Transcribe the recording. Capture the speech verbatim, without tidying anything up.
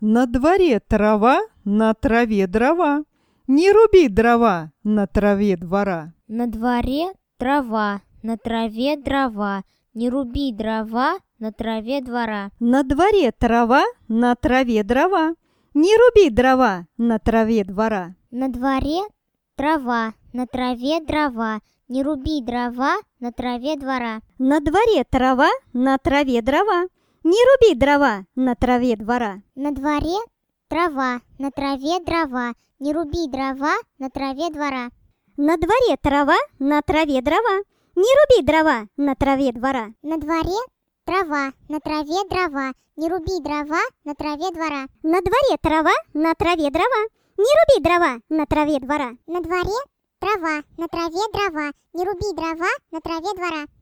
На дворе трава, на траве дрова. Не руби дрова на траве двора. На дворе трава, на траве дрова. Не руби дрова на траве двора. На дворе трава, на траве дрова. Не руби дрова на траве двора. На дворе трава, на траве дрова. Не руби дрова на траве двора. На дворе трава, на траве дрова. Не руби дрова на траве двора. На дворе трава, на траве дрова. Не руби дрова на траве двора. На дворе трава, на траве дрова. Не руби дрова на траве двора. На дворе трава, на траве дрова. Не руби дрова на траве двора. На дворе трава, на траве дрова. Не руби дрова на траве двора. На дворе трава, на траве дрова. Не руби дрова на траве двора.